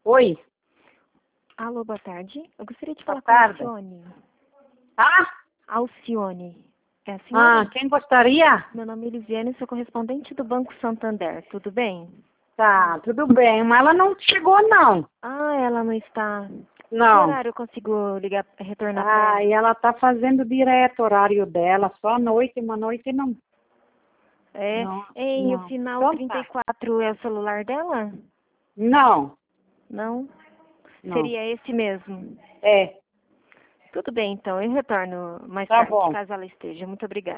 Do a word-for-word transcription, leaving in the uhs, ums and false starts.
Oi, Alô, boa tarde. Eu gostaria de boa falar com a tarde. Alcione. Ah, Alcione. É a senhora? ah, quem gostaria? Meu nome é Elisiane, sou correspondente do Banco Santander. Tudo bem? Tá, tudo bem, mas ela não chegou, não. Ah, ela não está. Que Não. horário eu consigo ligar, retornar para Ah, ela? e ela tá fazendo direto o horário dela, só à noite, uma noite não. É. Não, Em o não. final Então trinta e tá. quatro é o celular dela? Não, Não? não. Seria esse mesmo. É, Tudo bem, então. Eu retorno mais tá tarde, bom. caso ela esteja. Muito obrigada.